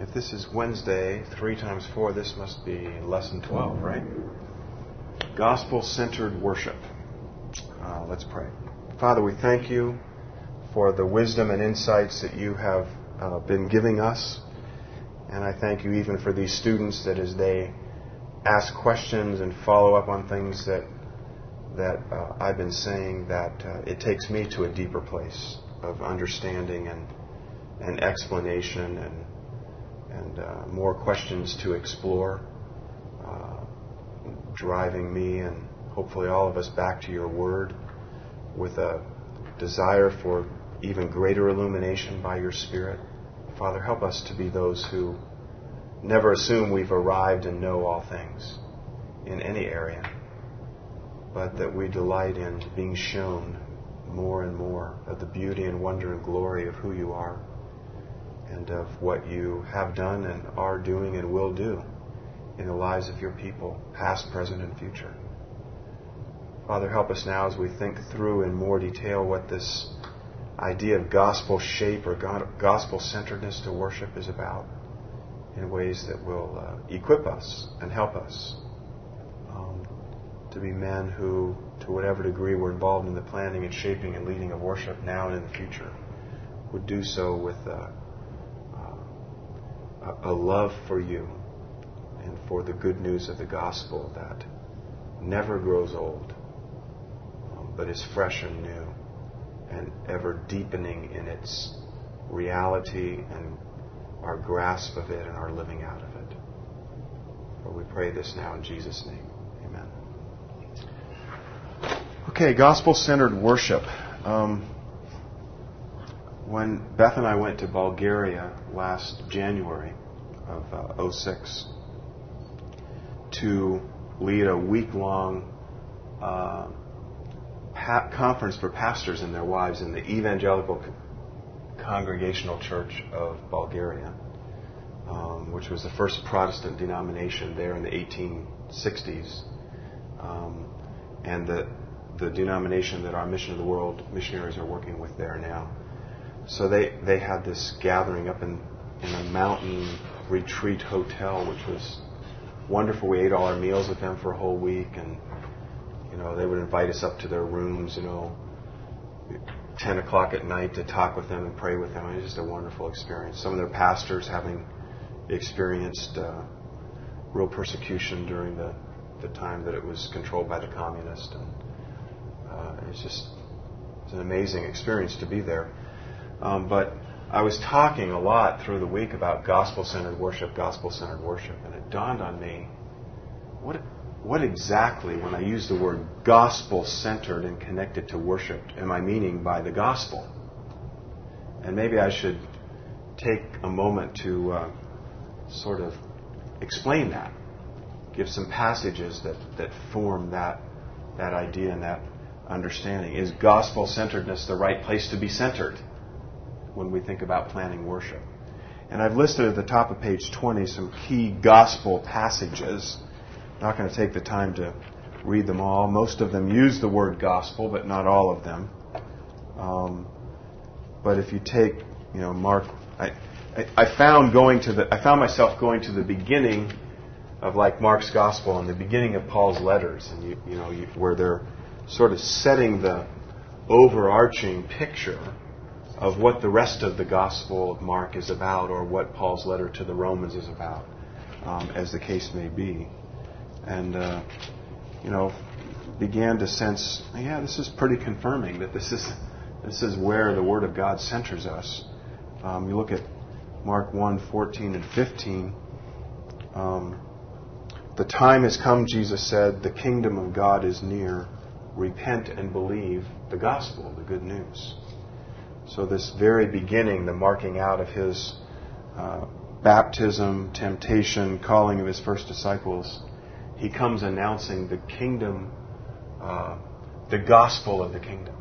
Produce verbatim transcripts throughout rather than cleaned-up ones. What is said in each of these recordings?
If this is Wednesday, three times four, this must be lesson twelve, right? Gospel-centered worship. Uh, let's pray. Father, we thank you for the wisdom and insights that you have uh, been giving us. And I thank you even for these students that as they ask questions and follow up on things that that uh, I've been saying, that uh, it takes me to a deeper place of understanding and, and explanation and and uh, more questions to explore, uh, driving me and hopefully all of us back to your word with a desire for even greater illumination by your Spirit. Father, help us to be those who never assume we've arrived and know all things in any area, but that we delight in being shown more and more of the beauty and wonder and glory of who you are and of what you have done and are doing and will do in the lives of your people, past, present, and future. Father, help us now as we think through in more detail what this idea of gospel shape or gospel-centeredness to worship is about, in ways that will uh, equip us and help us um, to be men who, to whatever degree we're involved in the planning and shaping and leading of worship now and in the future, would do so with uh, uh, a love for you and for the good news of the gospel that never grows old, um, but is fresh and new and ever deepening in its reality and our grasp of it and our living out of it. For we pray this now in Jesus' name. Amen. Okay, gospel-centered worship. Um, when Beth and I went to Bulgaria last January of uh, oh six to lead a week-long uh, pa- conference for pastors and their wives in the Evangelical Congregational Church of Bulgaria, um, which was the first Protestant denomination there in the eighteen sixties, um, and the the denomination that our Mission of the World missionaries are working with there now. So they, they had this gathering up in, in a mountain retreat hotel, which was wonderful. We ate all our meals with them for a whole week, and you know they would invite us up to their rooms, you know, ten o'clock at night to talk with them and pray with them. It was just a wonderful experience. Some of their pastors having experienced uh, real persecution during the, the time that it was controlled by the communists. And uh, it's just it's an amazing experience to be there. Um, but I was talking a lot through the week about gospel-centered worship, gospel-centered worship, and it dawned on me, what What exactly, when I use the word gospel-centered and connected to worship, am I meaning by the gospel? And maybe I should take a moment to uh, sort of explain that, give some passages that, that form that, that idea and that understanding. Is gospel-centeredness the right place to be centered when we think about planning worship? And I've listed at the top of page twenty some key gospel passages. Not going to take the time to read them all. Most of them use the word gospel, but not all of them. Um, but if you take, you know, Mark, I, I, I found going to the, I found myself going to the beginning of like Mark's gospel and the beginning of Paul's letters, and you, you know, you, where they're sort of setting the overarching picture of what the rest of the gospel of Mark is about, or what Paul's letter to the Romans is about, um, as the case may be. And, uh, you know, began to sense, yeah, this is pretty confirming that this is this is where the Word of God centers us. Um, you look at Mark one, fourteen and fifteen. Um, the time has come, Jesus said, the kingdom of God is near. Repent and believe the gospel, the good news. So this very beginning, the marking out of his uh, baptism, temptation, calling of his first disciples, he comes announcing the kingdom, uh, the gospel of the kingdom.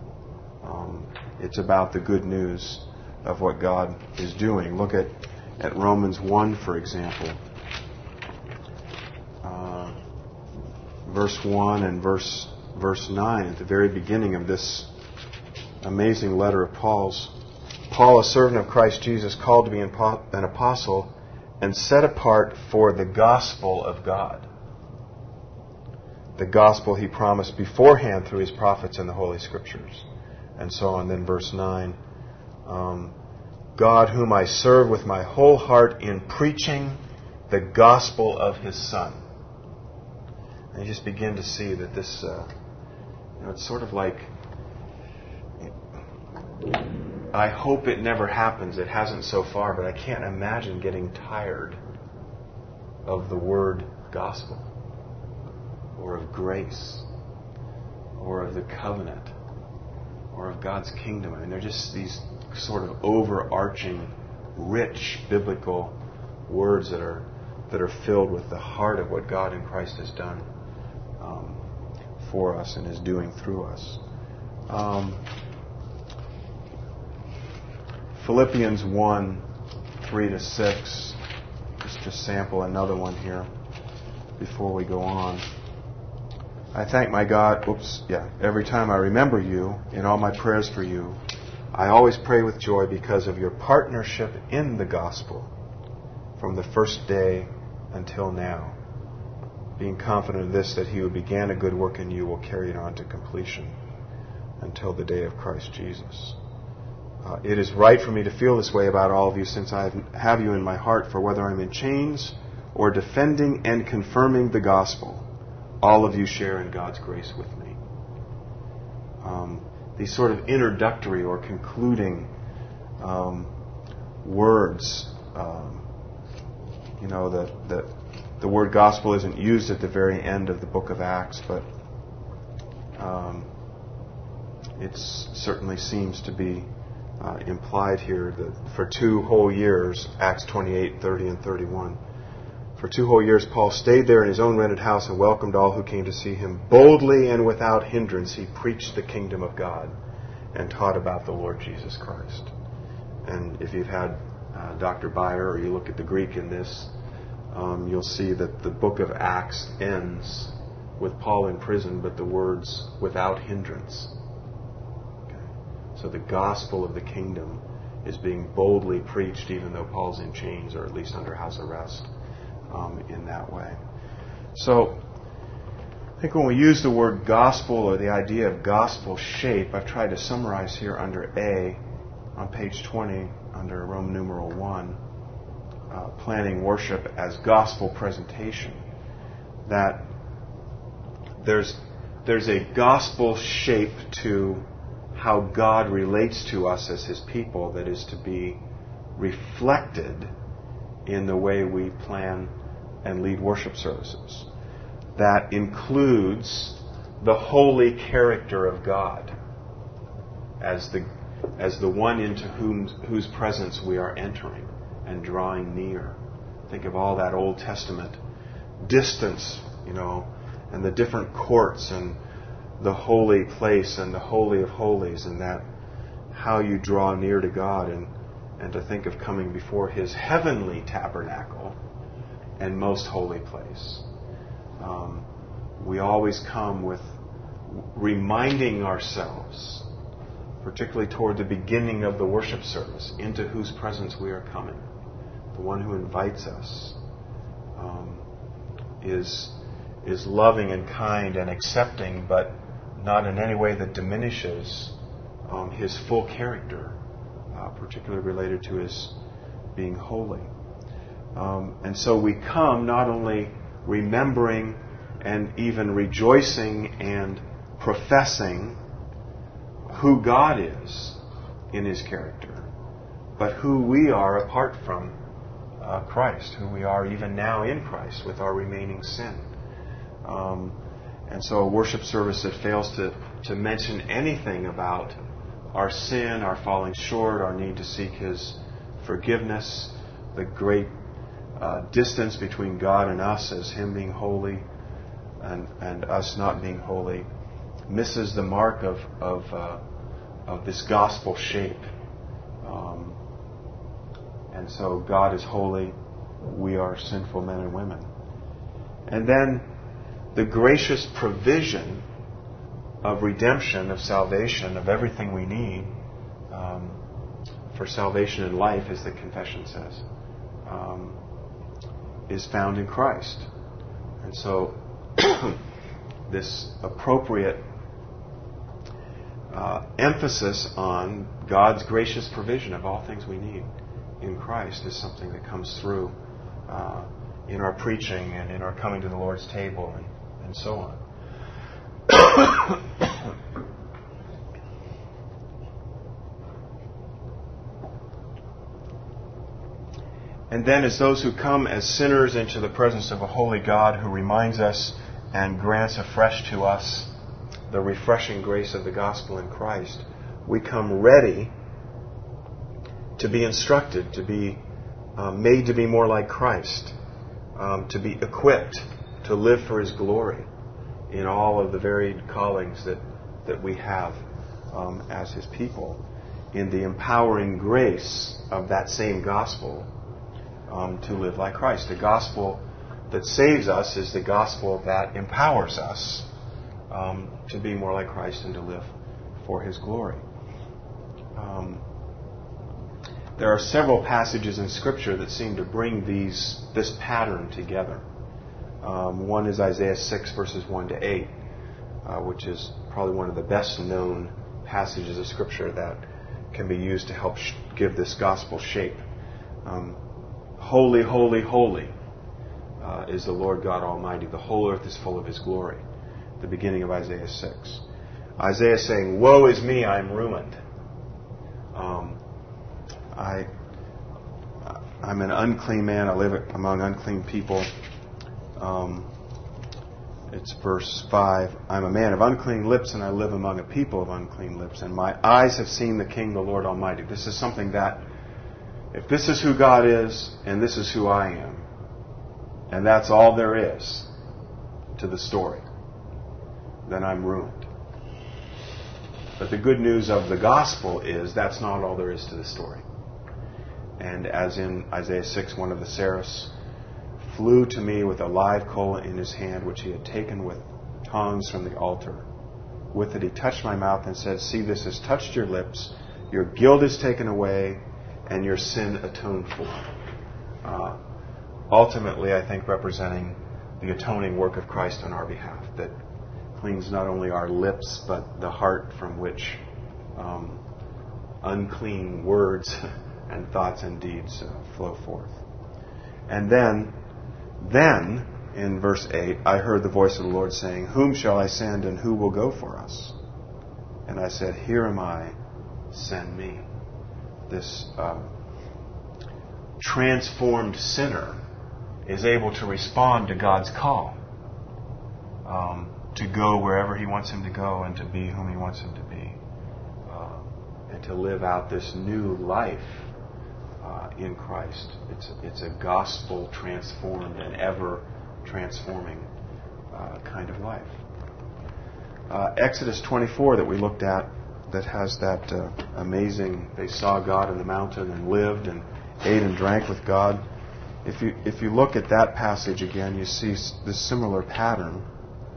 Um, it's about the good news of what God is doing. Look at, at Romans one, for example. Uh, verse one and verse verse nine, at the very beginning of this amazing letter of Paul's. Paul, a servant of Christ Jesus, called to be an apostle and set apart for the gospel of God. The gospel he promised beforehand through his prophets and the Holy Scriptures. And so on. Then verse nine. Um, God, whom I serve with my whole heart in preaching the gospel of his Son. And you just begin to see that this, uh, you know, it's sort of like, I hope it never happens. It hasn't so far, but I can't imagine getting tired of the word gospel, or of grace, or of the covenant, or of God's kingdom. I mean, they're just these sort of overarching, rich biblical words that are that are filled with the heart of what God in Christ has done um, for us and is doing through us. Um, Philippians one, three to six. Just to sample another one here before we go on. I thank my God, oops, yeah, every time I remember you in all my prayers for you, I always pray with joy because of your partnership in the gospel from the first day until now, being confident of this, that he who began a good work in you will carry it on to completion until the day of Christ Jesus. Uh, it is right for me to feel this way about all of you, since I have you in my heart, for whether I'm in chains or defending and confirming the gospel, all of you share in God's grace with me. Um, these sort of introductory or concluding um, words, um, you know, the, the, the word gospel isn't used at the very end of the book of Acts, but um, it certainly seems to be Uh, implied here that for two whole years, Acts twenty-eight, thirty, and thirty-one, for two whole years Paul stayed there in his own rented house and welcomed all who came to see him. Boldly and without hindrance he preached the kingdom of God and taught about the Lord Jesus Christ. And if you've had uh, Doctor Beyer, or you look at the Greek in this, um, you'll see that the book of Acts ends with Paul in prison, but the words without hindrance. So the gospel of the kingdom is being boldly preached, even though Paul's in chains, or at least under house arrest, um, in that way. So I think when we use the word gospel, or the idea of gospel shape, I've tried to summarize here under A, on page twenty, under Roman numeral one, uh, planning worship as gospel presentation, that there's there's a gospel shape to how God relates to us as his people that is to be reflected in the way we plan and lead worship services. That includes the holy character of God as the as the one into whom whose presence we are entering and drawing near. Think of all that Old Testament distance, you know, and the different courts and the holy place and the holy of holies, and that how you draw near to God, and, and to think of coming before his heavenly tabernacle and most holy place. Um, we always come with reminding ourselves, particularly toward the beginning of the worship service, into whose presence we are coming. The one who invites us um, is is loving and kind and accepting, but not in any way that diminishes um, his full character, uh, particularly related to his being holy. Um, and so we come not only remembering and even rejoicing and professing who God is in his character, but who we are apart from uh, Christ, who we are even now in Christ with our remaining sin. Um, And so a worship service that fails to, to mention anything about our sin, our falling short, our need to seek his forgiveness, the great uh, distance between God and us as him being holy and, and us not being holy, misses the mark of of, uh, of this gospel shape. Um, and so God is holy. We are sinful men and women. And then the gracious provision of redemption, of salvation, of everything we need um, for salvation and life, as the confession says, um, is found in Christ. And so this appropriate uh, emphasis on God's gracious provision of all things we need in Christ is something that comes through uh, in our preaching and in our coming to the Lord's table and, and so on. And then as those who come as sinners into the presence of a holy God who reminds us and grants afresh to us the refreshing grace of the gospel in Christ, we come ready to be instructed, to be um, made to be more like Christ, um, to be equipped to live for His glory in all of the varied callings that, that we have um, as His people, in the empowering grace of that same gospel um, to live like Christ. The gospel that saves us is the gospel that empowers us um, to be more like Christ and to live for His glory. Um, there are several passages in Scripture that seem to bring these this pattern together. Um, one is Isaiah six, verses one to eight, uh, which is probably one of the best known passages of Scripture that can be used to help sh- give this gospel shape. Um, holy, holy, holy uh, is the Lord God Almighty. The whole earth is full of His glory. The beginning of Isaiah six. Isaiah saying, woe is me, I am ruined. Um, I, I'm an unclean man. I live among unclean people. Um, it's verse five. I'm a man of unclean lips, and I live among a people of unclean lips. And my eyes have seen the King, the Lord Almighty. This is something that, if this is who God is, and this is who I am, and that's all there is to the story, then I'm ruined. But the good news of the gospel is that's not all there is to the story. And as in Isaiah six, one of the seraphs flew to me with a live coal in his hand, which he had taken with tongs from the altar. With it he touched my mouth and said, see, this has touched your lips. Your guilt is taken away, and your sin atoned for. Uh, ultimately, I think representing the atoning work of Christ on our behalf, that cleans not only our lips, but the heart from which um, unclean words and thoughts and deeds uh, flow forth. And then, then, in verse eight, I heard the voice of the Lord saying, whom shall I send, and who will go for us? And I said, here am I, send me. This uh, transformed sinner is able to respond to God's call, um, to go wherever He wants him to go and to be whom He wants him to be, uh, and to live out this new life uh, in Christ. It's, it's a gospel transformed and ever transforming uh, kind of life. Uh, Exodus twenty-four that we looked at, that has that uh, amazing, they saw God in the mountain and lived and ate and drank with God. If you if you look at that passage again, you see this similar pattern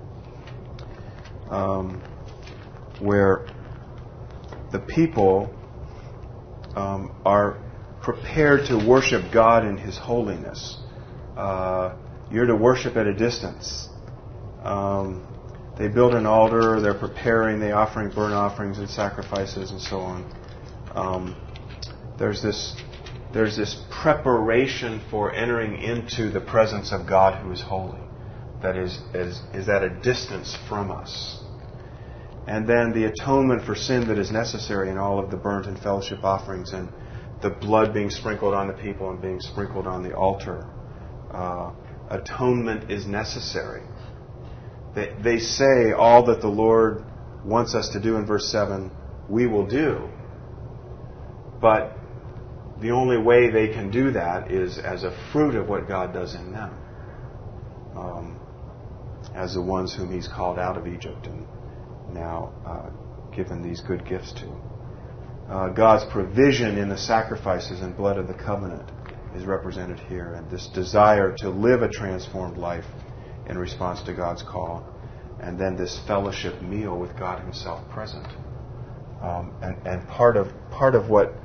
um, where the people um, are prepared to worship God in His holiness. Uh, you're to worship at a distance. Um, They build an altar, they're preparing, they're offering burnt offerings and sacrifices and so on. Um, there's this there's this preparation for entering into the presence of God who is holy, that is, is, is at a distance from us. And then the atonement for sin that is necessary in all of the burnt and fellowship offerings, and the blood being sprinkled on the people and being sprinkled on the altar. Uh, atonement is necessary. They, they say all that the Lord wants us to do in verse seven, we will do. But the only way they can do that is as a fruit of what God does in them. Um, as the ones whom He's called out of Egypt and now uh, given these good gifts to. Uh, God's provision in the sacrifices and blood of the covenant is represented here. And this desire to live a transformed life in response to God's call, and then this fellowship meal with God Himself present. Um, and, and part of part of what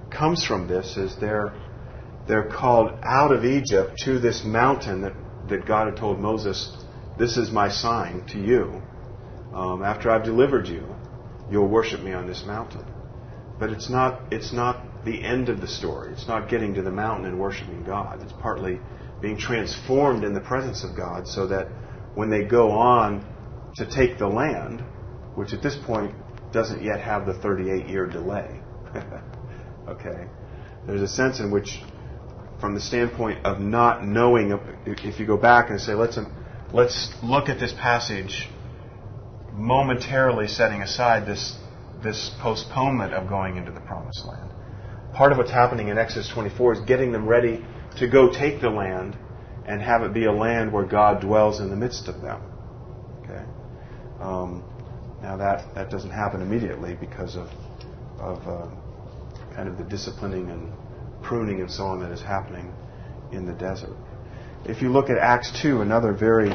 comes from this is they're they're called out of Egypt to this mountain that, that God had told Moses, this is my sign to you. Um, after I've delivered you, you'll worship me on this mountain. But it's not it's not the end of the story. It's not getting to the mountain and worshiping God. It's partly being transformed in the presence of God so that when they go on to take the land, which at this point doesn't yet have the thirty-eight year delay. Okay? There's a sense in which, from the standpoint of not knowing, if you go back and say, let's let's look at this passage momentarily setting aside this this postponement of going into the Promised Land. Part of what's happening in Exodus twenty-four is getting them ready to go take the land and have it be a land where God dwells in the midst of them. Okay? Um, now that, that doesn't happen immediately because of of uh, kind of the disciplining and pruning and so on that is happening in the desert. If you look at Acts two, another very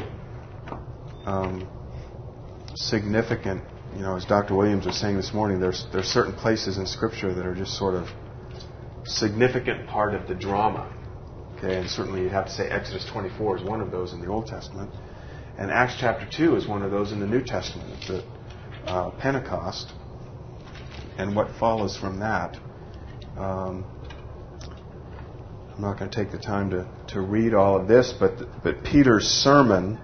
um, significant, you know, as Doctor Williams was saying this morning, there's there's certain places in Scripture that are just sort of significant part of the drama. Okay, and certainly you'd have to say Exodus twenty-four is one of those in the Old Testament, and Acts chapter two is one of those in the New Testament. It's at uh, Pentecost, and what follows from that. Um, I'm not going to take the time to, to read all of this, but but Peter's sermon,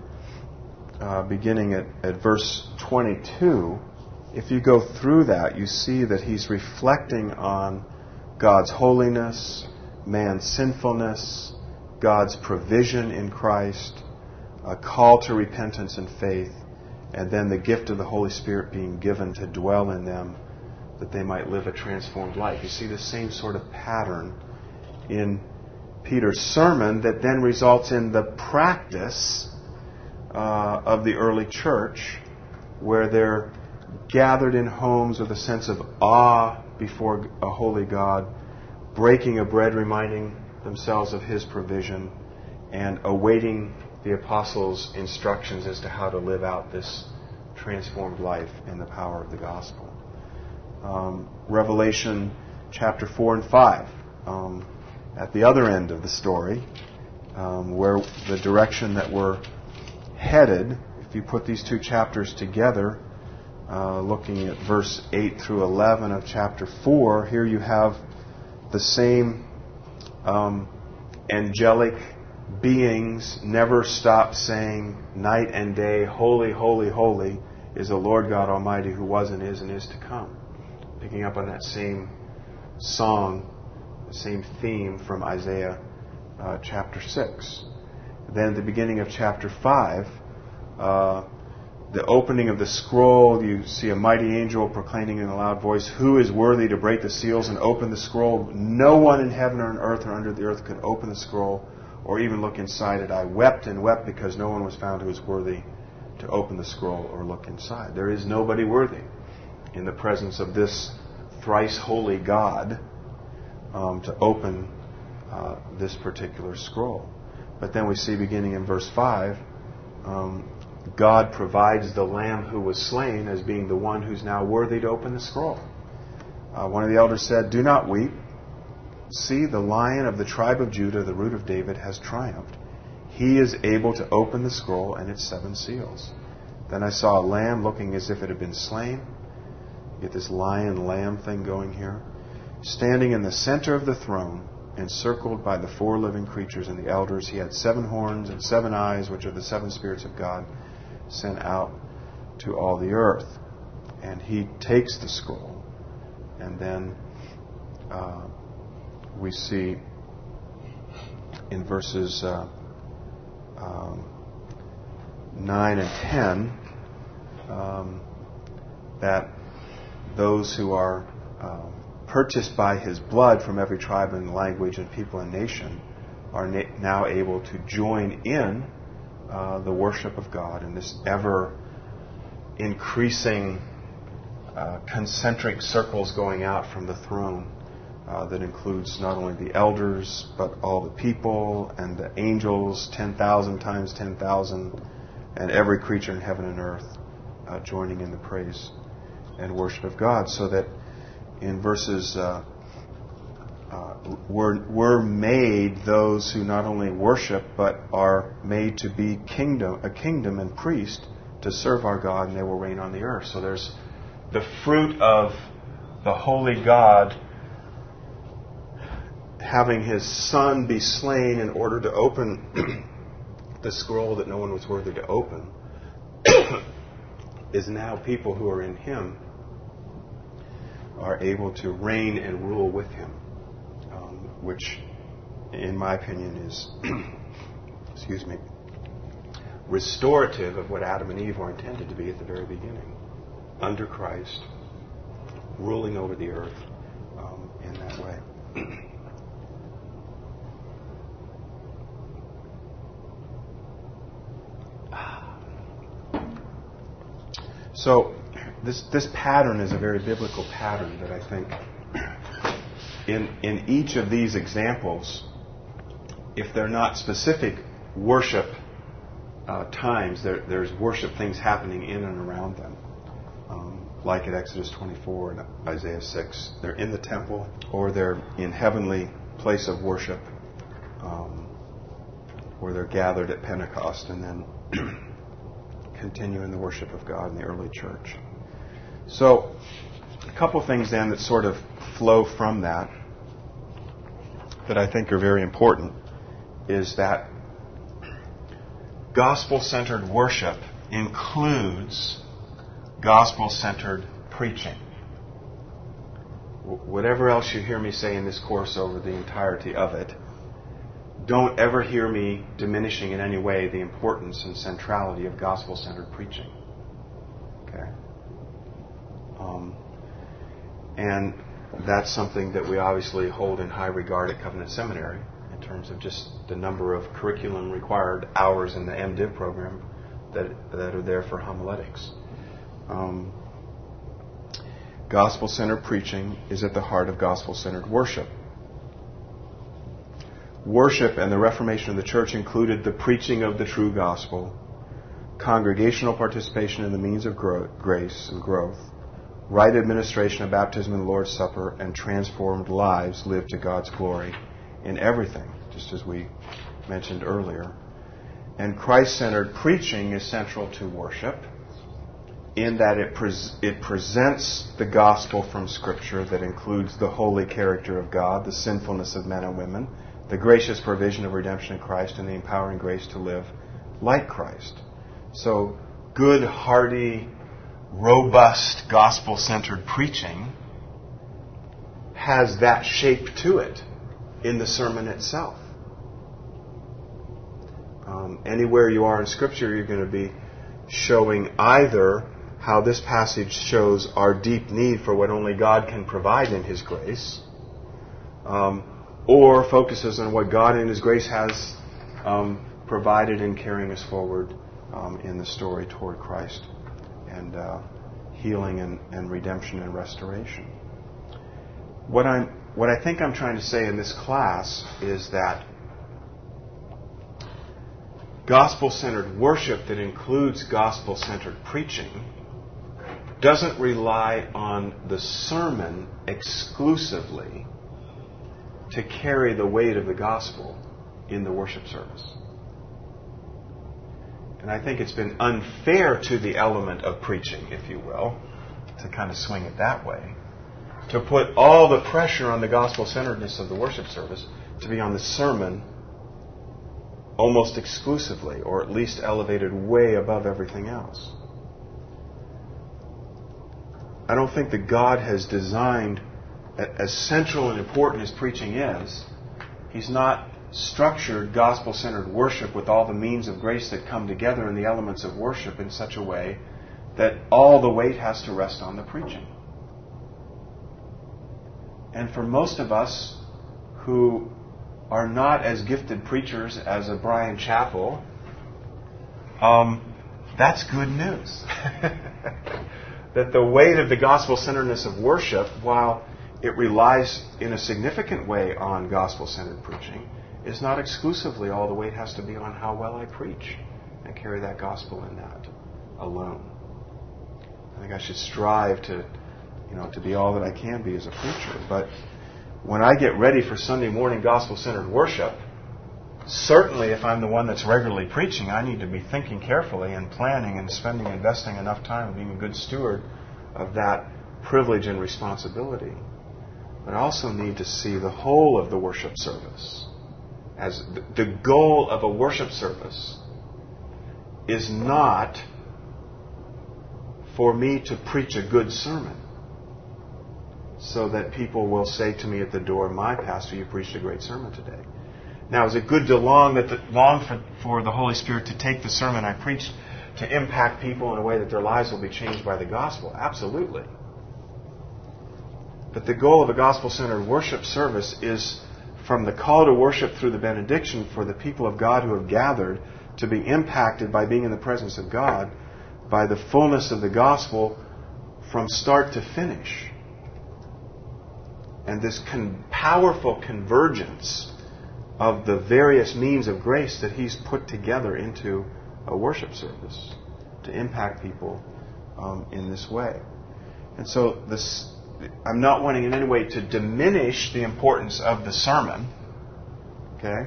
uh, beginning at, at verse twenty-two, if you go through that, you see that he's reflecting on God's holiness, man's sinfulness, God's provision in Christ, a call to repentance and faith, and then the gift of the Holy Spirit being given to dwell in them that they might live a transformed life. You see the same sort of pattern in Peter's sermon that then results in the practice uh, of the early church, where they're gathered in homes with a sense of awe before a holy God, breaking of bread, reminding themselves of His provision, and awaiting the apostles' instructions as to how to live out this transformed life in the power of the gospel. Um, Revelation chapter four and five. Um, at the other end of the story, um, where the direction that we're headed, if you put these two chapters together, uh, looking at verse eight through eleven of chapter four, here you have the same um, angelic beings never stop saying night and day, holy, holy, holy is the Lord God Almighty who was and is and is to come. Picking up on that same song, the same theme from Isaiah uh, chapter six. Then at the beginning of chapter five, uh, the opening of the scroll, you see a mighty angel proclaiming in a loud voice, who is worthy to break the seals and open the scroll? No one in heaven or on earth or under the earth could open the scroll or even look inside it. I wept and wept because no one was found who was worthy to open the scroll or look inside. There is nobody worthy in the presence of this thrice holy God um, to open uh, this particular scroll. But then we see, beginning in verse five, um, God provides the Lamb who was slain as being the one who's now worthy to open the scroll. Uh, one of the elders said, "Do not weep. See, the Lion of the tribe of Judah, the Root of David, has triumphed. He is able to open the scroll and its seven seals." Then I saw a lamb looking as if it had been slain. You get this lion-lamb thing going here. Standing in the center of the throne, encircled by the four living creatures and the elders, he had seven horns and seven eyes, which are the seven spirits of God sent out to all the earth. And he takes the scroll. And then uh, we see in verses uh, um, nine and ten um, that those who are um, purchased by his blood from every tribe and language and people and nation are na- now able to join in uh, the worship of God in this ever increasing uh, concentric circles going out from the throne uh, that includes not only the elders but all the people and the angels, ten thousand times ten thousand, and every creature in heaven and earth uh, joining in the praise and worship of God. So that in verses uh, uh, we're, we're made those who not only worship but are made to be kingdom, a kingdom and priest to serve our God, and they will reign on the earth. So there's the fruit of the holy God having his Son be slain in order to open the scroll that no one was worthy to open is now people who are in him are able to reign and rule with him, um, which, in my opinion, is excuse me, restorative of what Adam and Eve were intended to be at the very beginning, under Christ, ruling over the earth um, in that way. So this this pattern is a very biblical pattern that I think in in each of these examples, if they're not specific worship uh, times, there, there's worship things happening in and around them. Um, like at Exodus twenty-four and Isaiah six, they're in the temple or they're in heavenly place of worship, um, or they're gathered at Pentecost and then continue in the worship of God in the early church. So, a couple things then that sort of flow from that that I think are very important is that gospel-centered worship includes gospel-centered preaching. Whatever else you hear me say in this course over the entirety of it, don't ever hear me diminishing in any way the importance and centrality of gospel-centered preaching. Okay? Um, and that's something that we obviously hold in high regard at Covenant Seminary in terms of just the number of curriculum required hours in the MDiv program that that are there for homiletics. Um, gospel-centered preaching is at the heart of gospel-centered worship. Worship and the Reformation of the Church included the preaching of the true gospel, congregational participation in the means of gro- grace and growth, right administration of baptism and the Lord's Supper, and transformed lives lived to God's glory in everything, just as we mentioned earlier. And Christ-centered preaching is central to worship in that it, pres- it presents the gospel from Scripture that includes the holy character of God, the sinfulness of men and women, the gracious provision of redemption in Christ, and the empowering grace to live like Christ. So, good, hearty, robust, gospel-centered preaching has that shape to it in the sermon itself. Um, anywhere you are in Scripture, you're going to be showing either how this passage shows our deep need for what only God can provide in His grace, um, or focuses on what God in His grace has um, provided in carrying us forward um, in the story toward Christ and uh, healing and, and redemption and restoration. What I'm, what I think I'm trying to say in this class is that gospel-centered worship that includes gospel-centered preaching doesn't rely on the sermon exclusively to carry the weight of the gospel in the worship service. And I think it's been unfair to the element of preaching, if you will, to kind of swing it that way, to put all the pressure on the gospel-centeredness of the worship service to be on the sermon almost exclusively, or at least elevated way above everything else. I don't think that God has designed, as central and important as preaching is, He's not structured gospel-centered worship with all the means of grace that come together in the elements of worship in such a way that all the weight has to rest on the preaching. And for most of us who are not as gifted preachers as a Brian Chappell, um, that's good news. That the weight of the gospel-centeredness of worship, while it relies in a significant way on gospel-centered preaching, is not exclusively all the weight has to be on how well I preach and carry that gospel in that alone. I think I should strive to, you know, to be all that I can be as a preacher, but when I get ready for Sunday morning gospel-centered worship, certainly if I'm the one that's regularly preaching, I need to be thinking carefully and planning and spending, investing enough time and being a good steward of that privilege and responsibility. But I also need to see the whole of the worship service. As the goal of a worship service is not for me to preach a good sermon so that people will say to me at the door, "My pastor, you preached a great sermon today." Now, is it good to long that the, long for, for the Holy Spirit to take the sermon I preached to impact people in a way that their lives will be changed by the gospel? Absolutely. But the goal of a gospel-centered worship service is from the call to worship through the benediction for the people of God who have gathered to be impacted by being in the presence of God by the fullness of the gospel from start to finish. And this con- powerful convergence of the various means of grace that He's put together into a worship service to impact people um, in this way. And so this, I'm not wanting in any way to diminish the importance of the sermon. Okay?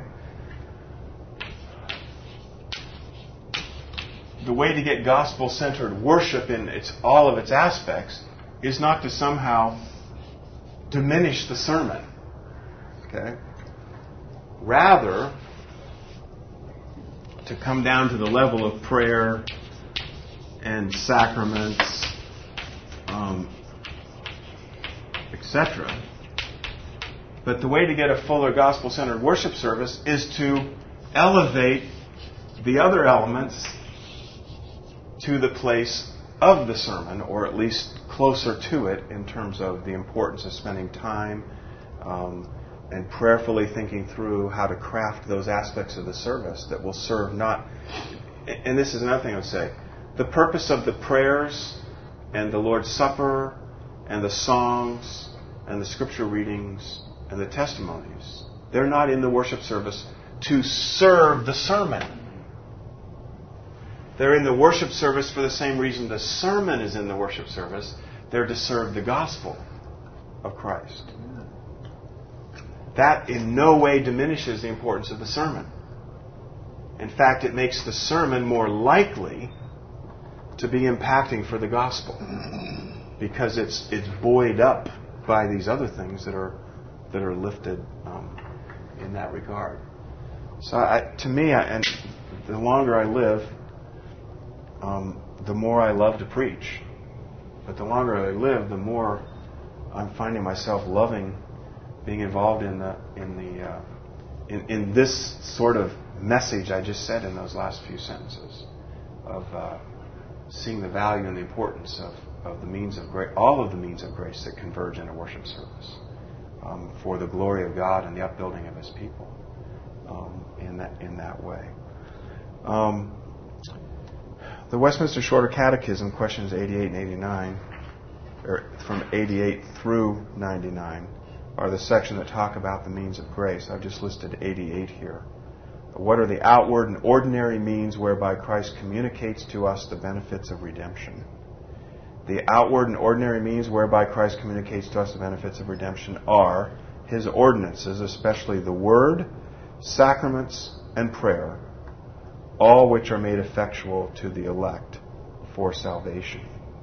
The way to get gospel-centered worship in its all of its aspects is not to somehow diminish the sermon. Okay? Rather, to come down to the level of prayer and sacraments, um, et cetera. But the way to get a fuller gospel-centered worship service is to elevate the other elements to the place of the sermon, or at least closer to it in terms of the importance of spending time um, and prayerfully thinking through how to craft those aspects of the service that will serve not... And this is another thing I would say. The purpose of the prayers and the Lord's Supper and the songs and the scripture readings and the testimonies, they're not in the worship service to serve the sermon. They're in the worship service for the same reason the sermon is in the worship service. They're to serve the gospel of Christ. That in no way diminishes the importance of the sermon. In fact, it makes the sermon more likely to be impacting for the gospel, because it's it's buoyed up by these other things that are that are lifted um, in that regard. So, I, to me, I, and the longer I live, um, the more I love to preach. But the longer I live, the more I'm finding myself loving being involved in the in the uh, in, in this sort of message I just said in those last few sentences of uh, seeing the value and the importance of, of the means of grace, all of the means of grace that converge in a worship service um, for the glory of God and the upbuilding of His people um, in that in that way. Um, the Westminster Shorter Catechism, questions eighty-eight and eighty-nine, or from eighty-eight through ninety-nine, are the section that talk about the means of grace. I've just listed eighty-eight here. What are the outward and ordinary means whereby Christ communicates to us the benefits of redemption? The outward and ordinary means whereby Christ communicates to us the benefits of redemption are His ordinances, especially the Word, sacraments, and prayer, all which are made effectual to the elect for salvation.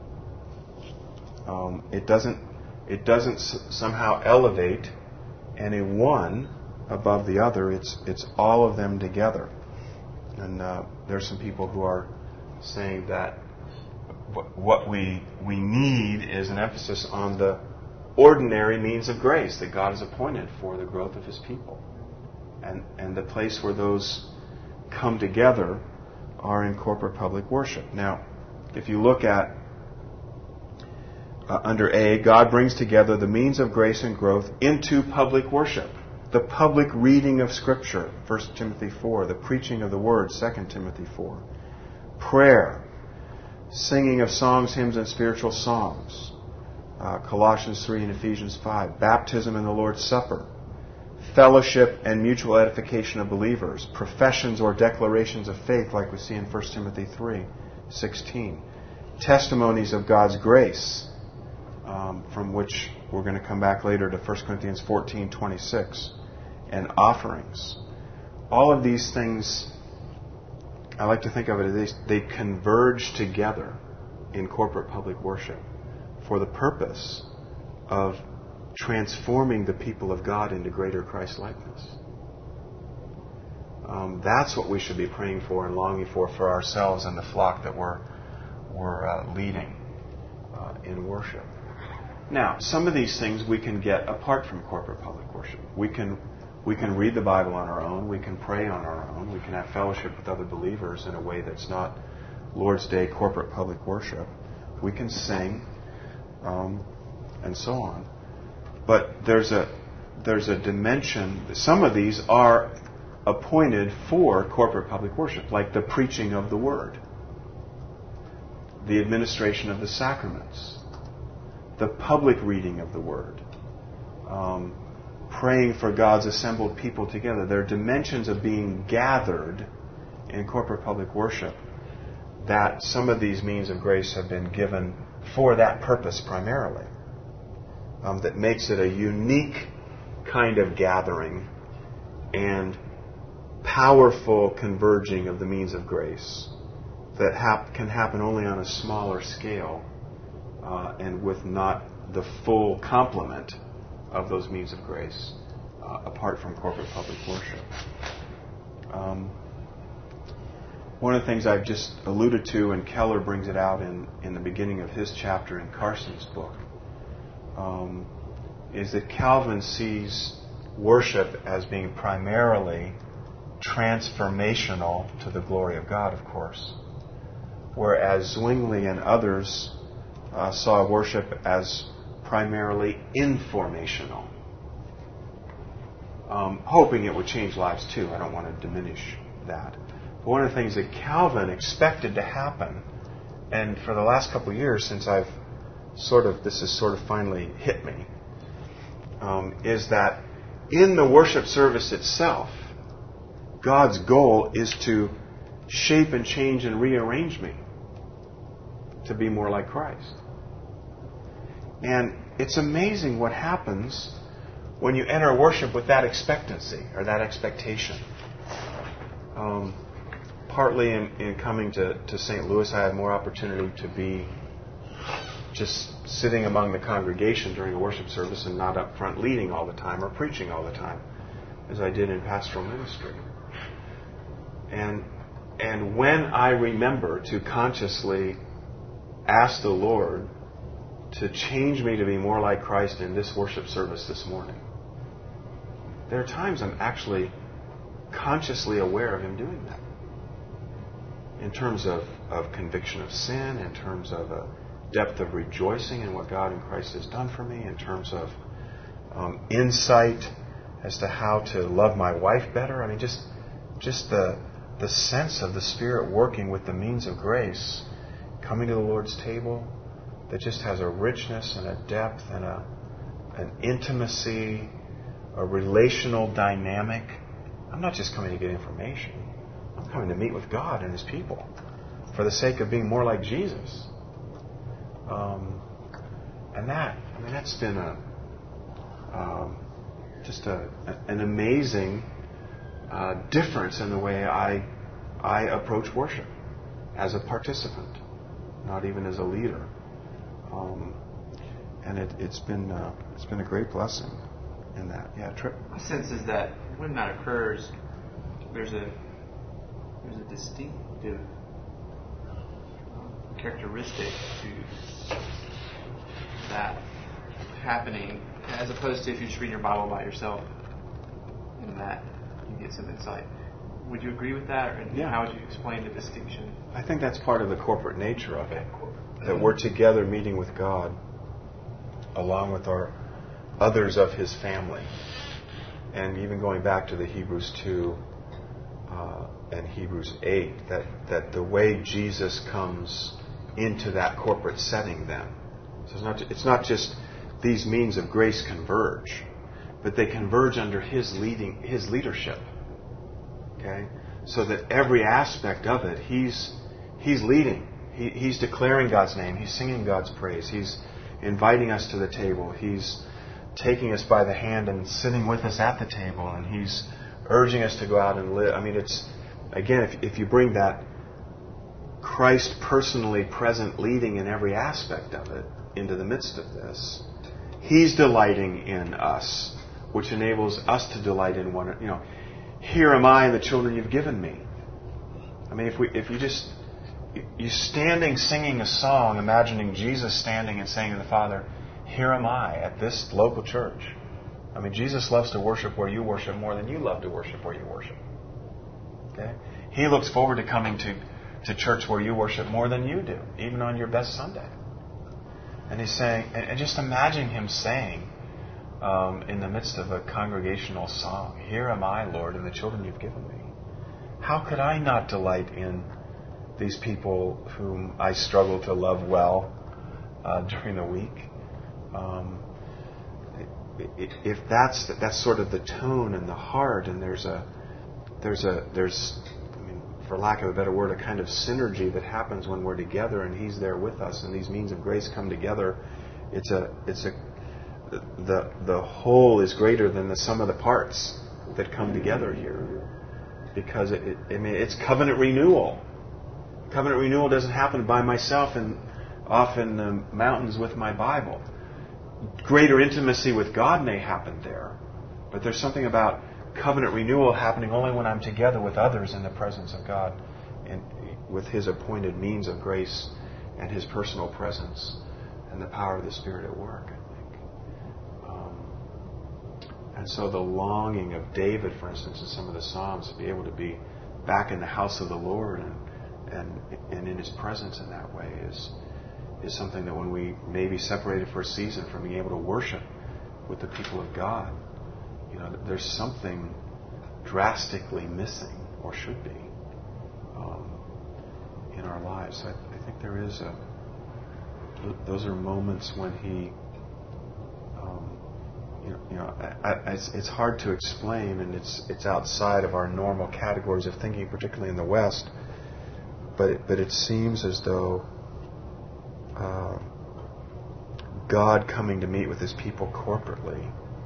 Um, it doesn't it doesn't s- somehow elevate any one above the other. It's it's all of them together. And uh, there's some people who are saying that what we we need is an emphasis on the ordinary means of grace that God has appointed for the growth of His people, and and the place where those come together are in corporate public worship. Now, if you look at uh, under A, God brings together the means of grace and growth into public worship. The public reading of Scripture, First Timothy four. The preaching of the Word, Second Timothy four. Prayer, singing of songs, hymns, and spiritual songs, uh, Colossians three and Ephesians five. Baptism and the Lord's Supper. Fellowship and mutual edification of believers. Professions or declarations of faith, like we see in First Timothy three sixteen. Testimonies of God's grace, um, from which We're going to come back later to First Corinthians fourteen twenty-six. And offerings. All of these things, I like to think of it as they, they converge together in corporate public worship for the purpose of transforming the people of God into greater Christ-likeness. Um, that's what we should be praying for and longing for for ourselves and the flock that we're, we're uh, leading uh, in worship. Now, some of these things we can get apart from corporate public worship. We can we can read the Bible on our own. We can pray on our own. We can have fellowship with other believers in a way that's not Lord's Day corporate public worship. We can sing, um, and so on. But there's a there's a dimension. Some of these are appointed for corporate public worship, like the preaching of the Word, the administration of the sacraments, the public reading of the Word, um, praying for God's assembled people together. There are dimensions of being gathered in corporate public worship that some of these means of grace have been given for that purpose primarily. Um, that makes it a unique kind of gathering and powerful converging of the means of grace that hap- can happen only on a smaller scale uh, and with not the full complement of those means of grace uh, apart from corporate public worship. Um, one of the things I've just alluded to, and Keller brings it out in, in the beginning of his chapter in Carson's book, um, is that Calvin sees worship as being primarily transformational to the glory of God, of course, whereas Zwingli and others uh, saw worship as primarily informational, um, hoping it would change lives too. I don't want to diminish that. But one of the things that Calvin expected to happen, and for the last couple of years since I've sort of, this has sort of finally hit me, um, is that in the worship service itself, God's goal is to shape and change and rearrange me to be more like Christ. And it's amazing what happens when you enter worship with that expectancy or that expectation. Um, partly in, in coming to, to Saint Louis, I had more opportunity to be just sitting among the congregation during a worship service and not up front leading all the time or preaching all the time, as I did in pastoral ministry. And and when I remember to consciously ask the Lord to change me to be more like Christ in this worship service this morning, there are times I'm actually consciously aware of Him doing that. In terms of, of conviction of sin, in terms of a depth of rejoicing in what God and Christ has done for me, in terms of um, insight as to how to love my wife better. I mean, just just the the sense of the Spirit working with the means of grace, coming to the Lord's table, that just has a richness and a depth and a an intimacy, a relational dynamic. I'm not just coming to get information. I'm coming to meet with God and His people for the sake of being more like Jesus. Um, and that, I mean, that's been a um, just a, an amazing uh, difference in the way I I approach worship as a participant, not even as a leader. Um, and it, it's been uh, it's been a great blessing in that. Yeah, Trip. My sense is that when that occurs, there's a there's a distinctive characteristic to that happening, as opposed to if you just read your Bible by yourself, in that you get some insight. Would you agree with that, or yeah. How would you explain the distinction? I think that's part of the corporate nature of it, that we're together meeting with God along with our others of His family. And even going back to the Hebrews two uh, and Hebrews eight, that, that the way Jesus comes into that corporate setting then. So it's not, it's not just these means of grace converge, but they converge under His leading, His leadership. Okay? So that every aspect of it, He's He's leading. He, he's declaring God's name. He's singing God's praise. He's inviting us to the table. He's taking us by the hand and sitting with us at the table, and He's urging us to go out and live. I mean, it's, again, if, if you bring that Christ personally present, leading in every aspect of it into the midst of this, He's delighting in us, which enables us to delight in one. You know, here am I and the children you've given me. I mean, if we, if you just, you standing singing a song, imagining Jesus standing and saying to the Father, here am I at this local church. I mean, Jesus loves to worship where you worship more than you love to worship where you worship. Okay? He looks forward to coming to, to church where you worship more than you do, even on your best Sunday. And He's saying, and just imagine Him saying, um, in the midst of a congregational song, here am I, Lord, and the children you've given me. How could I not delight in these people whom I struggle to love well uh, during the week? Um, if that's that's sort of the tone and the heart, and there's a there's a there's I mean, for lack of a better word, a kind of synergy that happens when we're together and He's there with us, and these means of grace come together. It's a it's a the the whole is greater than the sum of the parts that come together here, because it, it I mean it's covenant renewal. Covenant renewal doesn't happen by myself and off in the mountains with my Bible. Greater intimacy with God may happen there, but there's something about covenant renewal happening only when I'm together with others in the presence of God and with His appointed means of grace and His personal presence and the power of the Spirit at work, I think. Um, and so the longing of David, for instance, in some of the Psalms, to be able to be back in the house of the Lord and and, and in His presence in that way is is something that when we may be separated for a season from being able to worship with the people of God, you know, there's something drastically missing, or should be, um, in our lives. I, I think there is a, those are moments when He, um, you know, you know I, I, it's, it's hard to explain, and it's it's outside of our normal categories of thinking, particularly in the West, but it, but it seems as though Uh, God coming to meet with His people corporately.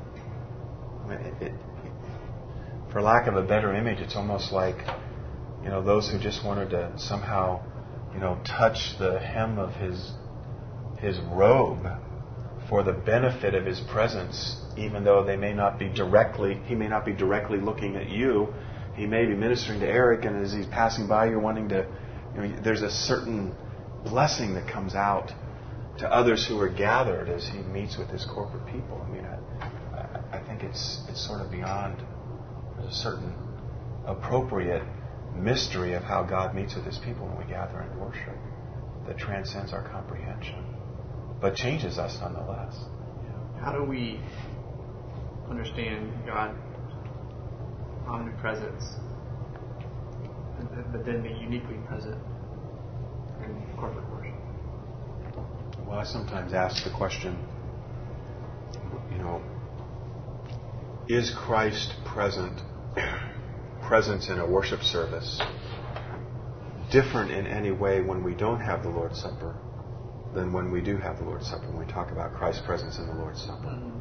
I mean, it, it, for lack of a better image, it's almost like, you know, those who just wanted to somehow, you know, touch the hem of His His robe for the benefit of His presence, even though they may not be directly, He may not be directly looking at you. He may be ministering to Eric, and as he's passing by, you're wanting to, you know, there's a certain blessing that comes out to others who are gathered as He meets with His corporate people. I mean, I, I think it's it's sort of beyond. There's a certain appropriate mystery of how God meets with His people when we gather and worship that transcends our comprehension, but changes us nonetheless. How do we understand God omnipresence, but then be uniquely present in corporate worship? Well, I sometimes ask the question, you know, is Christ present, presence in a worship service different in any way when we don't have the Lord's Supper than when we do have the Lord's Supper, when we talk about Christ's presence in the Lord's Supper? Mm-hmm.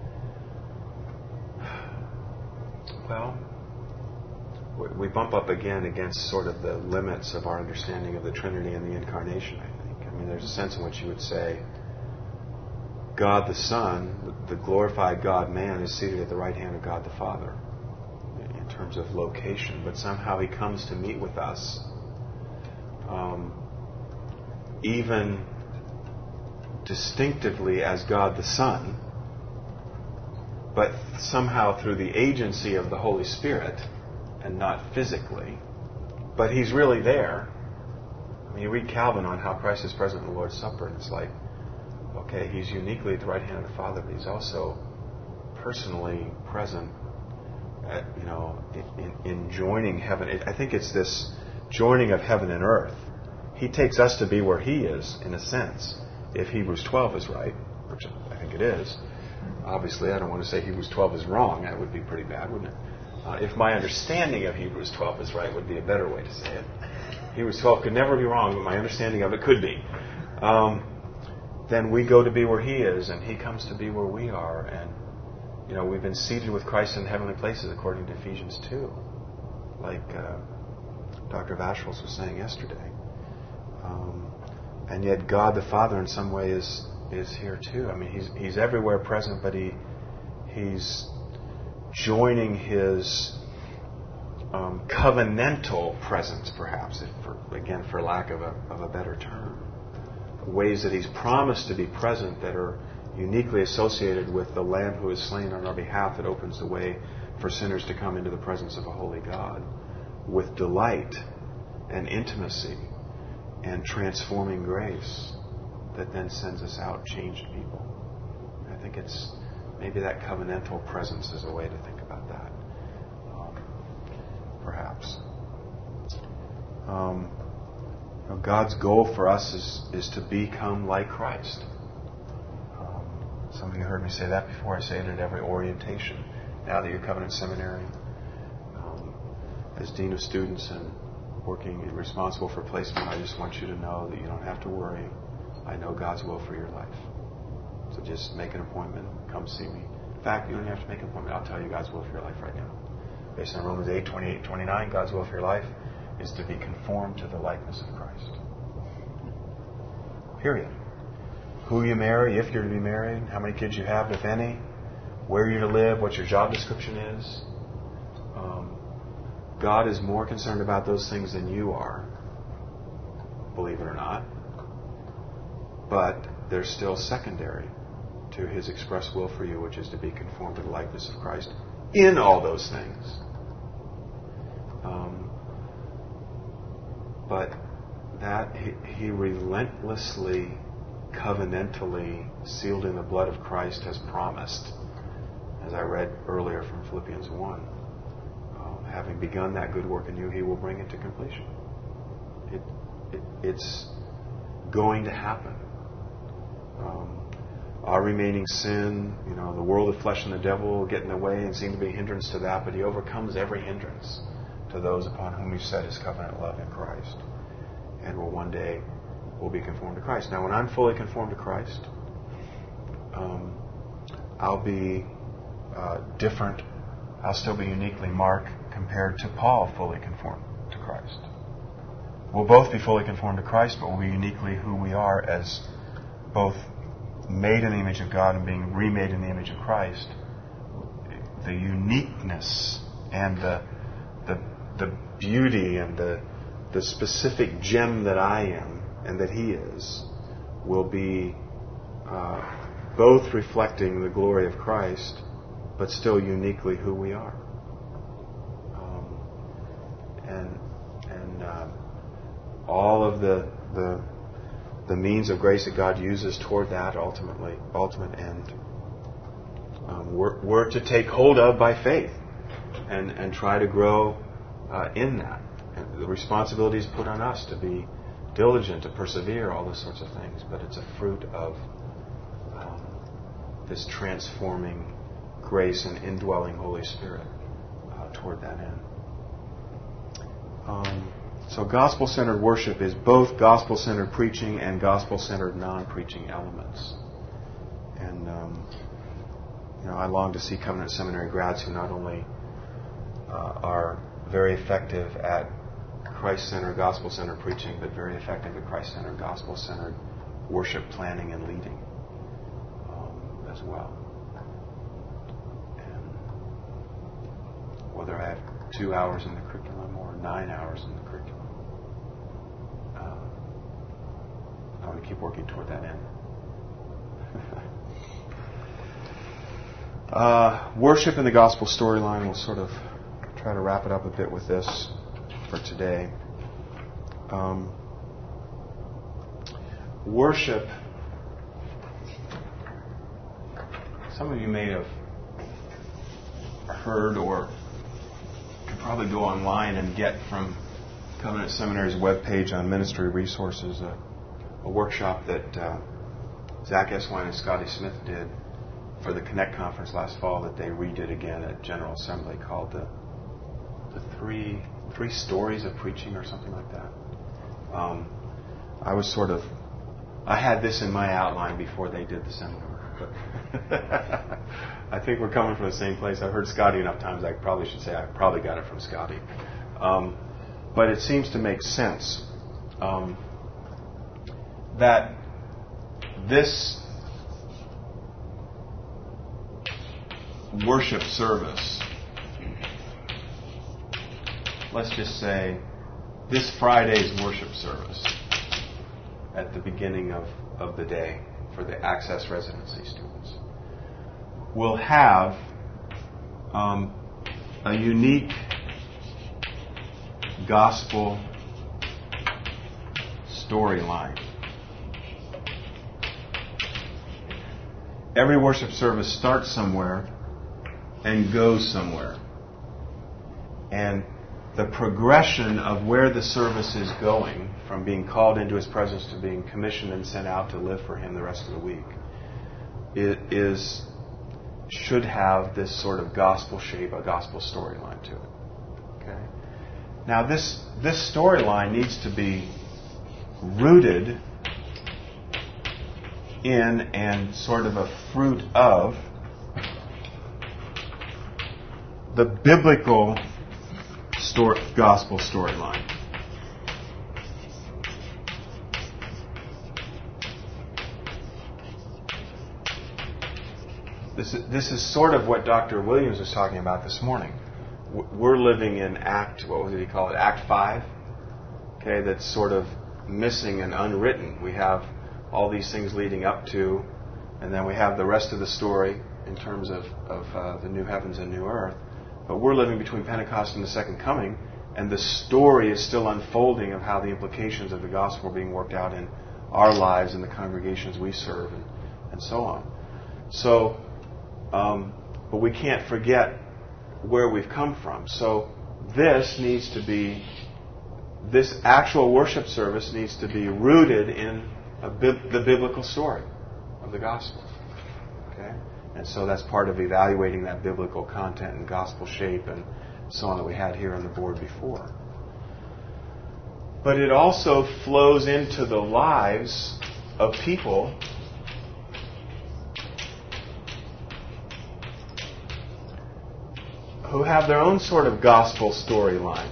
Well, we bump up again against sort of the limits of our understanding of the Trinity and the Incarnation, I think. I mean, there's a sense in which you would say God the Son, the glorified God-man, is seated at the right hand of God the Father in terms of location, but somehow He comes to meet with us um, even distinctively as God the Son, but somehow through the agency of the Holy Spirit and not physically. But He's really there. I mean, you read Calvin on how Christ is present in the Lord's Supper, and it's like, okay, He's uniquely at the right hand of the Father, but He's also personally present at, you know, in, in joining heaven. It, I think it's this joining of heaven and earth. He takes us to be where He is, in a sense, if Hebrews twelve is right, which I think it is. Obviously, I don't want to say Hebrews twelve is wrong. That would be pretty bad, wouldn't it? Uh, if my understanding of Hebrews twelve is right, would be a better way to say it. Hebrews twelve could never be wrong, but my understanding of it could be. Um, then we go to be where He is, and He comes to be where we are. And, you know, we've been seated with Christ in heavenly places, according to Ephesians two, like uh, Doctor Vashels was saying yesterday. Um, and yet God the Father, in some way, is is here too. I mean, He's He's everywhere present, but He He's joining His um, covenantal presence, perhaps, if for, again, for lack of a of a better term. Ways that He's promised to be present that are uniquely associated with the Lamb who is slain on our behalf, that opens the way for sinners to come into the presence of a holy God with delight and intimacy and transforming grace that then sends us out changed people. I think it's maybe that covenantal presence is a way to think about that, um, perhaps. Um, you know, God's goal for us is, is to become like Christ. Um, some of you heard me say that before. I say it at every orientation. Now that you're Covenant Seminary, um, as Dean of Students and working and responsible for placement, I just want you to know that you don't have to worry. I know God's will for your life. So just make an appointment. Come see me. In fact, you don't have to make an appointment. I'll tell you God's will for your life right now. Based on Romans eight, twenty-eight, twenty-nine, God's will for your life is to be conformed to the likeness of Christ. Period. Who you marry, if you're to be married, how many kids you have, if any, where you're to live, what your job description is. Um, God is more concerned about those things than you are, believe it or not. But they're still secondary to His express will for you, which is to be conformed to the likeness of Christ in all those things. Um, but that he, he relentlessly, covenantally, sealed in the blood of Christ, has promised, as I read earlier from Philippians one. Um, having begun that good work in you, He will bring it to completion. It, it, it's going to happen. Um, our remaining sin, you know, the world of flesh and the devil will get in the way and seem to be a hindrance to that, but He overcomes every hindrance to those upon whom He set His covenant love in Christ, and will one day will be conformed to Christ. Now, when I'm fully conformed to Christ, um, I'll be uh, different. I'll still be uniquely Mark compared to Paul, fully conformed to Christ. We'll both be fully conformed to Christ, but we'll be uniquely who we are as both made in the image of God and being remade in the image of Christ. The uniqueness and the the the beauty and the the specific gem that I am and that He is will be uh, both reflecting the glory of Christ, but still uniquely who we are. Um, and and uh, all of the the the means of grace that God uses toward that ultimately ultimate end, um, we're, we're to take hold of by faith and and try to grow uh, in that. And the responsibility is put on us to be diligent, to persevere, all those sorts of things. But it's a fruit of um, this transforming grace and indwelling Holy Spirit uh, toward that end. Um, so gospel-centered worship is both gospel-centered preaching and gospel-centered non-preaching elements. And um, you know, I long to see Covenant Seminary grads who not only uh, are very effective at Christ-centered, gospel-centered preaching, but very effective at Christ-centered, gospel-centered worship planning and leading um, as well. And whether I have two hours in the curriculum or nine hours in the curriculum, uh, I want to keep working toward that end. uh, worship in the gospel storyline, we'll sort of try to wrap it up a bit with this for today. Um, worship, some of you may have heard or could probably go online and get from Covenant Seminary's webpage on ministry resources a, a workshop that uh, Zach Eswine and Scotty Smith did for the Connect conference last fall that they redid again at General Assembly, called the the three three stories of preaching or something like that. Um, I was sort of I had this in my outline before they did the seminar. But I think we're coming from the same place. I've heard Scotty enough times. I probably should say I probably got it from Scotty. Um, but it seems to make sense um, that this worship service, let's just say this Friday's worship service at the beginning of, of the day for the Access Residency students, will have um, a unique gospel storyline. Every worship service starts somewhere and goes somewhere. And the progression of where the service is going, from being called into His presence to being commissioned and sent out to live for Him the rest of the week, it is should have this sort of gospel shape, a gospel storyline to it. Okay. Now this this storyline needs to be rooted in and sort of a fruit of the biblical story, gospel storyline. This is, this is sort of what Doctor Williams was talking about this morning. We're living in Act, what did he call it, Act five? Okay, that's sort of missing and unwritten. We have all these things leading up to, and then we have the rest of the story in terms of, of uh, the new heavens and new earth. But we're living between Pentecost and the Second Coming, and the story is still unfolding of how the implications of the gospel are being worked out in our lives and the congregations we serve, and, and so on. So, um, but we can't forget where we've come from. So this needs to be, this actual worship service needs to be rooted in a bib- the biblical story of the gospel. Okay? And so that's part of evaluating that biblical content and gospel shape and so on that we had here on the board before. But it also flows into the lives of people who have their own sort of gospel storyline.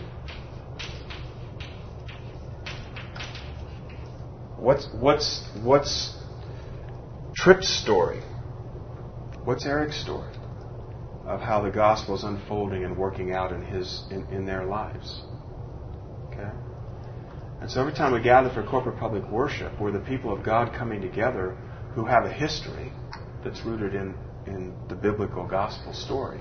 What's what's what's Tripp's story? What's Eric's story of how the gospel is unfolding and working out in his in, in their lives? Okay? And so every time we gather for corporate public worship, we're the people of God coming together who have a history that's rooted in, in the biblical gospel story,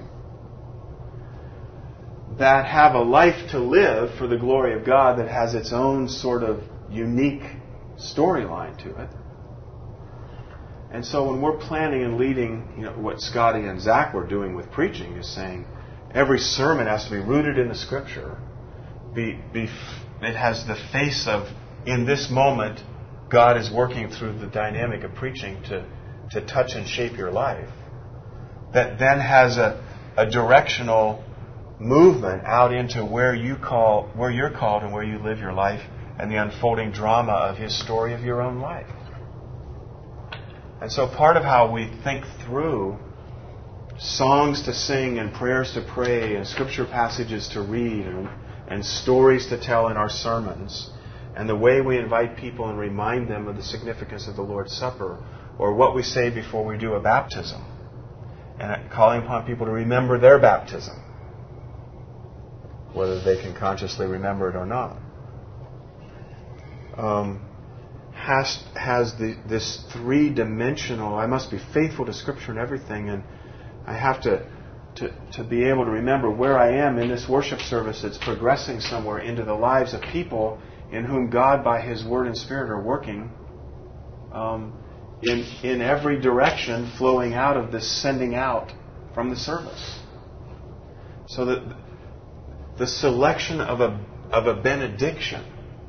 that have a life to live for the glory of God that has its own sort of unique storyline to it. And so when we're planning and leading, you know, what Scotty and Zach were doing with preaching is saying every sermon has to be rooted in the Scripture. Be, be, it has the face of, in this moment, God is working through the dynamic of preaching to, to touch and shape your life. That then has a, a directional movement out into where you call, where you're called and where you live your life, and the unfolding drama of His story of your own life. And so part of how we think through songs to sing and prayers to pray and scripture passages to read and, and stories to tell in our sermons, and the way we invite people and remind them of the significance of the Lord's Supper, or what we say before we do a baptism, and calling upon people to remember their baptism, whether they can consciously remember it or not. Um, has has the, this three-dimensional, I must be faithful to Scripture and everything, and I have to, to, to be able to remember where I am in this worship service that's progressing somewhere into the lives of people in whom God, by His Word and Spirit, are working um, in, in every direction, flowing out of this sending out from the service. So that the selection of a of a benediction,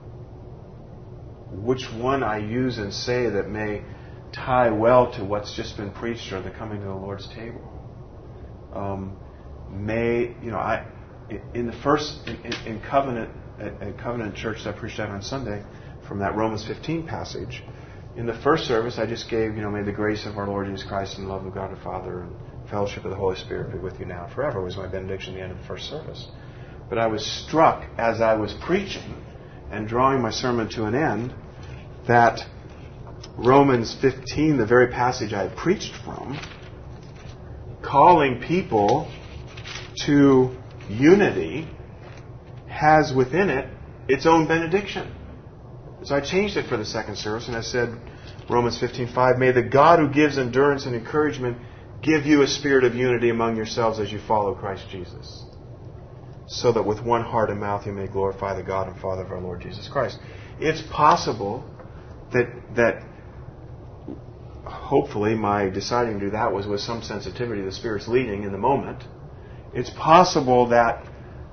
which one I use and say that may tie well to what's just been preached or the coming to the Lord's table, um, may you know I in the first in, in, in Covenant at, at Covenant Church that I preached out on Sunday from that Romans fifteen passage, in the first service, I just gave, you know, may the grace of our Lord Jesus Christ and the love of God the Father and fellowship of the Holy Spirit be with you now and forever was my benediction at the end of the first service. But I was struck as I was preaching and drawing my sermon to an end that Romans fifteen, the very passage I had preached from, calling people to unity, has within it its own benediction. So I changed it for the second service and I said, Romans fifteen five, may the God who gives endurance and encouragement give you a spirit of unity among yourselves as you follow Christ Jesus, so that with one heart and mouth you may glorify the God and Father of our Lord Jesus Christ. It's possible that that hopefully my deciding to do that was with some sensitivity to the Spirit's leading in the moment. It's possible that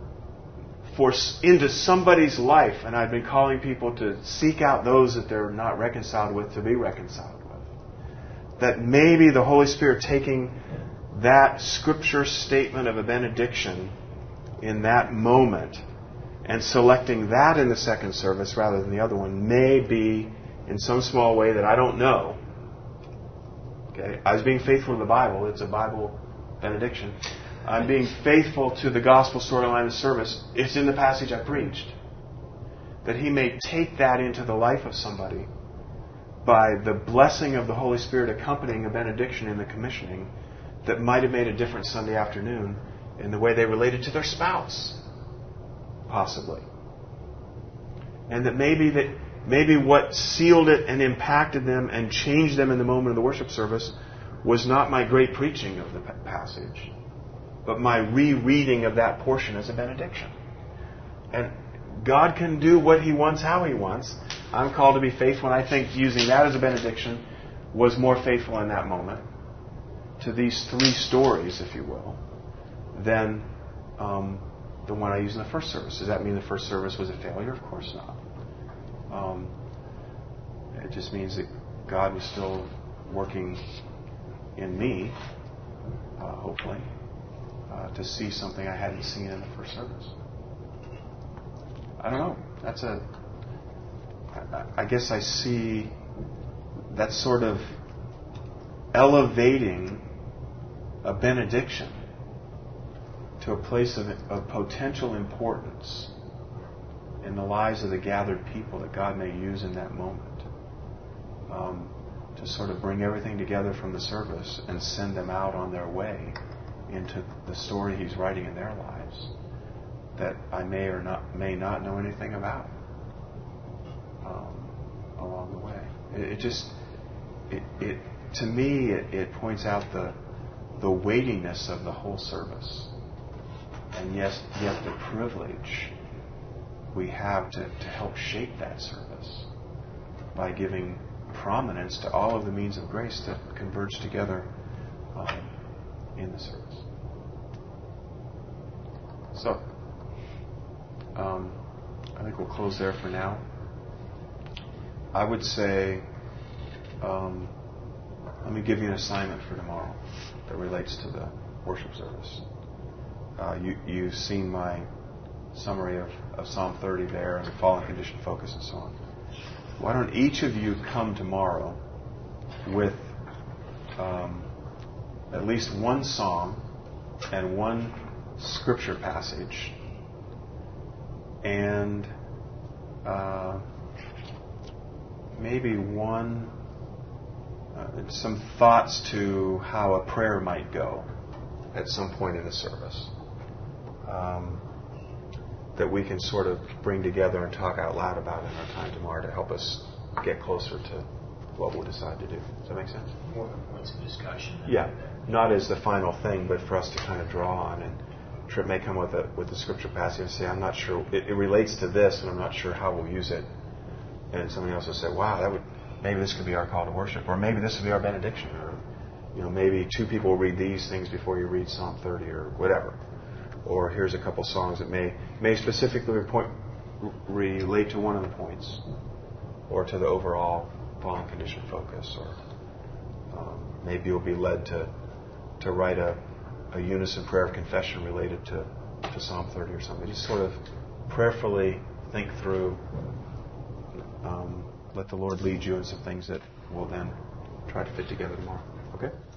for into somebody's life, and I've been calling people to seek out those that they're not reconciled with to be reconciled with, that maybe the Holy Spirit taking that Scripture statement of a benediction in that moment and selecting that in the second service rather than the other one may be in some small way that I don't know. Okay, I was being faithful to the Bible. It's a Bible benediction. I'm being faithful to the gospel storyline of the service. It's in the passage I preached. That He may take that into the life of somebody by the blessing of the Holy Spirit accompanying a benediction in the commissioning that might have made a difference Sunday afternoon in the way they related to their spouse, possibly. And that maybe that maybe what sealed it and impacted them and changed them in the moment of the worship service was not my great preaching of the passage, but my rereading of that portion as a benediction. And God can do what He wants, how He wants. I'm called to be faithful, and I think using that as a benediction was more faithful in that moment to these three stories, if you will, than um, the one I used in the first service. Does that mean the first service was a failure? Of course not. Um, it just means that God was still working in me, uh, hopefully, uh, to see something I hadn't seen in the first service. I don't know. That's a... I, I guess I see that sort of elevating a benediction to a place of, of potential importance in the lives of the gathered people that God may use in that moment, um, to sort of bring everything together from the service and send them out on their way into the story He's writing in their lives that I may or not may not know anything about um, along the way. It, it just it, it to me it, it points out the the weightiness of the whole service, and yes, yet the privilege we have to, to help shape that service by giving prominence to all of the means of grace that converge together um, in the service. So, um, I think we'll close there for now. I would say, um, let me give you an assignment for tomorrow that relates to the worship service. Uh, you, you've seen my summary of, of Psalm thirty there and the fallen condition focus and so on. Why don't each of you come tomorrow with um, at least one song and one scripture passage and uh, maybe one uh, some thoughts to how a prayer might go at some point in the service. Um, that we can sort of bring together and talk out loud about in our time tomorrow to help us get closer to what we'll decide to do. Does that make sense? More than points of discussion. Yeah. Not as the final thing, but for us to kind of draw on. And Trip may come with a with the scripture passage and say, I'm not sure, it, it relates to this, and I'm not sure how we'll use it. And somebody else will say, wow, that would maybe this could be our call to worship, or maybe this would be our benediction, or you know, maybe two people will read these things before you read Psalm thirty, or whatever. Or here's a couple songs that may may specifically point, relate to one of the points, or to the overall fallen condition focus, or um, maybe you'll be led to to write a, a unison prayer of confession related to, to Psalm thirty or something. Just sort of prayerfully think through um, let the Lord lead you in some things that we'll then try to fit together tomorrow. Okay?